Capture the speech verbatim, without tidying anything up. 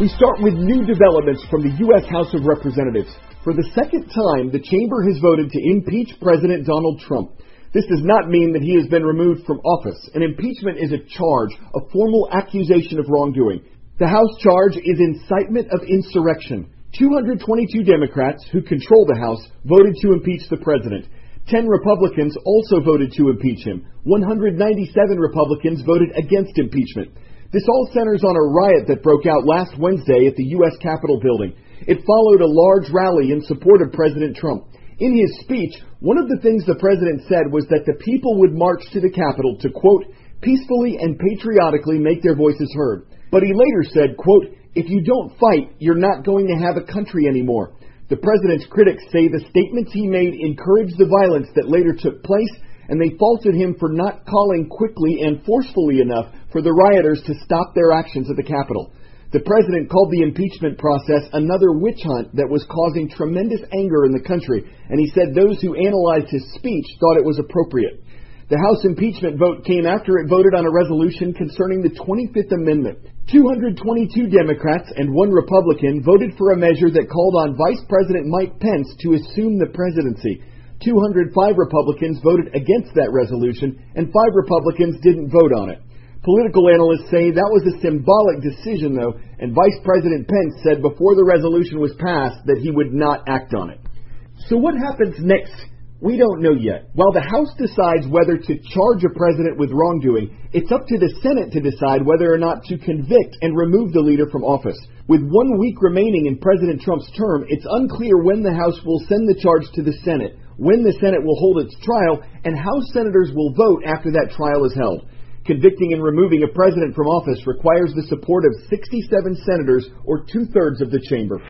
We start with new developments from the U S House of Representatives. For the second time, the chamber has voted to impeach President Donald Trump. This does not mean that he has been removed from office. An impeachment is a charge, a formal accusation of wrongdoing. The House charge is incitement of insurrection. two hundred twenty-two Democrats, who control the House, voted to impeach the president. Ten Republicans also voted to impeach him. one hundred ninety-seven Republicans voted against impeachment. This all centers on a riot that broke out last Wednesday at the U S Capitol building. It followed a large rally in support of President Trump. In his speech, one of the things the president said was that the people would march to the Capitol to, quote, peacefully and patriotically make their voices heard. But he later said, quote, if you don't fight, you're not going to have a country anymore. The president's critics say the statements he made encouraged the violence that later took place, and they faulted him for not calling quickly and forcefully enough for the rioters to stop their actions at the Capitol. The president called the impeachment process another witch hunt that was causing tremendous anger in the country, and he said those who analyzed his speech thought it was appropriate. The House impeachment vote came after it voted on a resolution concerning the twenty-fifth Amendment. two hundred twenty-two Democrats and one Republican voted for a measure that called on Vice President Mike Pence to assume the presidency. two hundred five Republicans voted against that resolution, and five Republicans didn't vote on it. Political analysts say that was a symbolic decision, though, and Vice President Pence said before the resolution was passed that he would not act on it. So what happens next? We don't know yet. While the House decides whether to charge a president with wrongdoing, it's up to the Senate to decide whether or not to convict and remove the leader from office. With one week remaining in President Trump's term, it's unclear when the House will send the charge to the Senate, when the Senate will hold its trial, and House senators will vote after that trial is held. Convicting and removing a president from office requires the support of sixty-seven senators, or two-thirds of the chamber.